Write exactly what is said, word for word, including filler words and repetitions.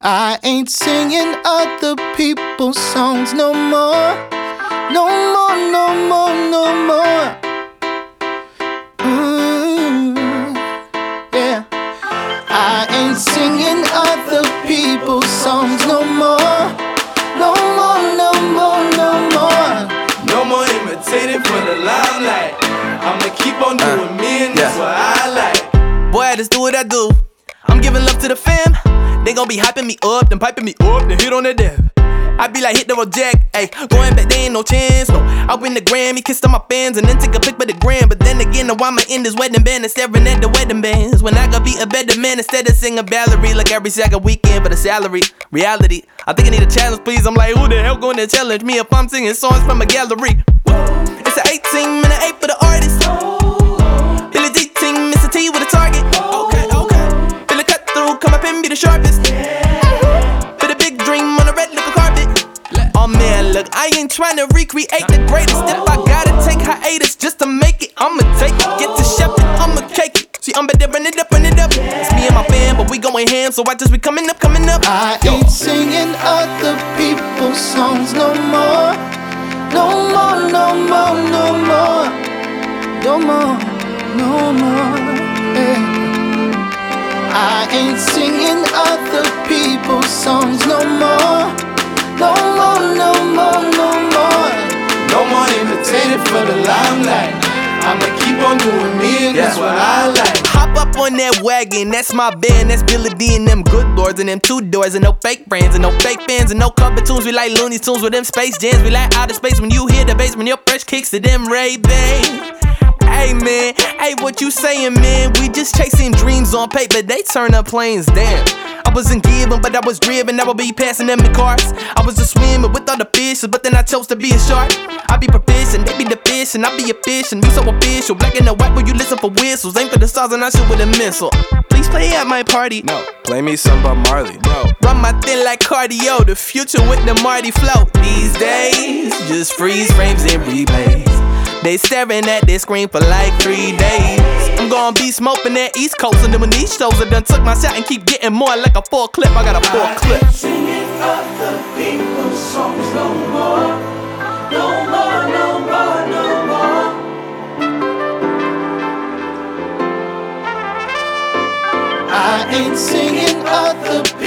I ain't singing other people's songs no more. No more, no more, no more. Mm, yeah. I ain't singing other people's songs no more. No more, no more, no more. No more imitating for the limelight. I'ma keep on doing uh, me and that's yeah. what I like. Boy, I just do what I do. I'm giving love to the fam. They gon' be hyping me up, then piping me up, then hit on that dab. I be like hit the road jack, ayy. Going back, there ain't no chance, no. I win the Grammy, kissed all my fans, and then take a pic for the gram. But then again, now I'ma end this wedding band and staring at the wedding bands. When I could be a better man instead of singing Valerie like every second weekend for the salary. Reality, I think I need a challenge, please. I'm like, who the hell gonna challenge me if I'm singing songs from a gallery? It's an eighteen minute eight for the artist. Billy D team, Mister T with a target. Okay, okay. Feel it cut through, come up and be the sharpest. Feel the big dream on the red liquor carpet. Oh man, look, I ain't trying to recreate the greatest. If I gotta take hiatus just to make it, I'ma take it. Get to shoving, I'ma cake it. See, I'm better run it up, run it up. It's me and my fam, but we going ham, so I just be coming up, coming up. I ain't singing other people's songs no more. No more, no more, no more. No more, no more. Yeah. I ain't singing other people's songs no more. No more, no more, no more. No more imitating for the limelight. I'ma keep on doing me and that's what I like. Hop up on that wagon, that's my band. That's Billy D and them good lords and them two doors and no fake brands and no fake fans and no cover tunes. We like Looney Tunes with them space jams. We like outer space when you hear the bass, when your fresh kicks to them Ray-Bans. Hey man, hey what you saying man? We just chasing dreams on paper, they turn up planes, damn. I wasn't giving, but I was driven, I would be passing them in cars. I was just swimming with all the fishes, but then I chose to be a shark. I be proficient, they be the fish, and I be a fish, and we so official. Black and the white, when you listen for whistles, aim for the stars and I shoot with a missile. Please play at my party. No, play me some Bob Marley, bro. Run my thing like cardio, the future with the Marty flow. These days, just freeze frames and replays. They staring at their screen for like three days. I'm gonna be smoking that East Coast, and then when these shows are done, took my shot and keep getting more like a full clip. I got a full clip. Singing other people's songs no more. No more, no more, no more. I ain't singing other